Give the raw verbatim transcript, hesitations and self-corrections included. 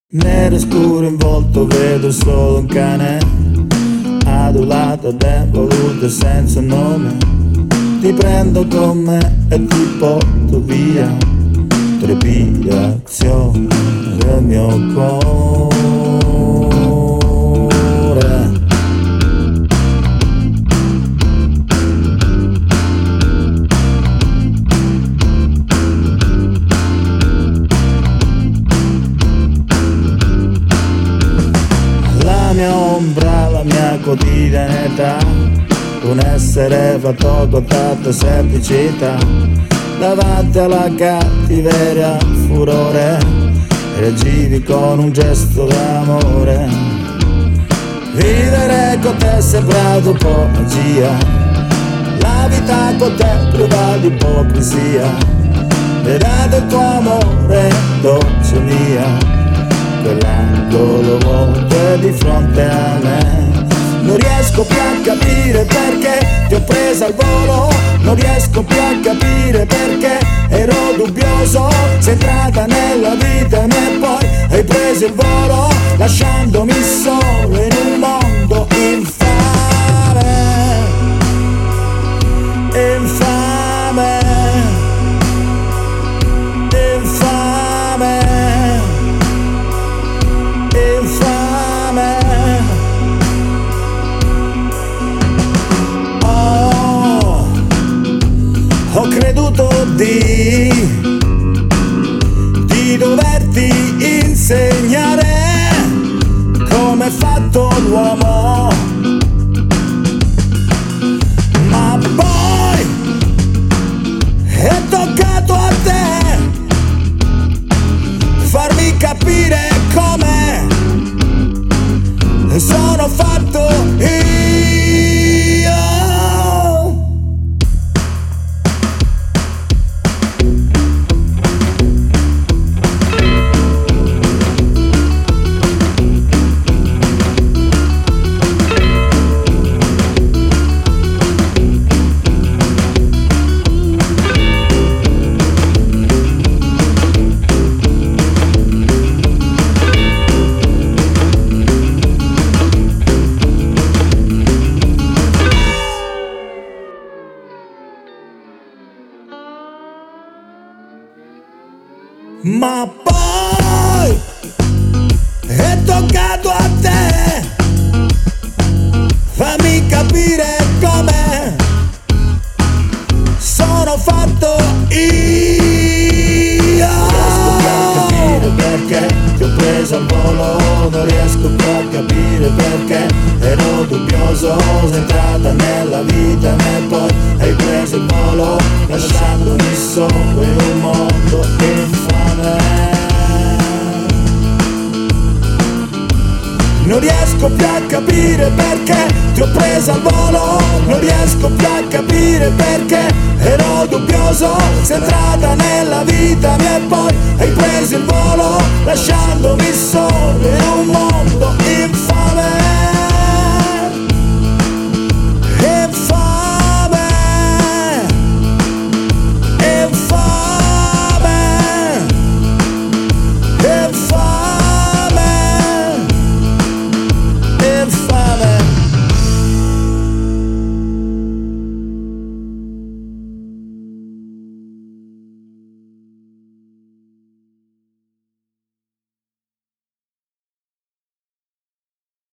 Nero scuro in volto vedo solo un cane, adulato ed evoluto senza nome. Ti prendo con me e ti porto via, trepidazione del mio cuore. La mia ombra, la mia quotidianità, un essere fatto con tanta semplicità, davanti alla cattiveria furore, reagivi con un gesto d'amore. Vivere con te è sembrato un po' magia, la vita con te priva di ipocrisia. Vedete il tuo amore, dolce mia, quell'angolo vuoto è di fronte a me. Non riesco più a capire perché ti ho presa al volo, non riesco più a capire perché ero dubbioso. Sei entrata nella vita mia e poi hai preso il volo, lasciandomi solo in un mondo infame, infame, infame, infame. Ho creduto di, di doverti insegnare come è fatto l'uomo, ma poi è toccato a te farmi capire come sono fatto io. Ma poi è toccato a te fammi capire come sono fatto io. Non riesco più a capire perché ti ho preso al volo, non riesco più a capire perché ero dubbioso. Sei entrata nella vita e poi hai preso il volo, lasciandomi solo in un mondo infame. Non riesco più a capire perché ti ho preso al volo, non riesco più a capire perché ero dubbioso. Sei entrata nella vita mia e poi hai preso il volo, lasciandomi solo in un mondo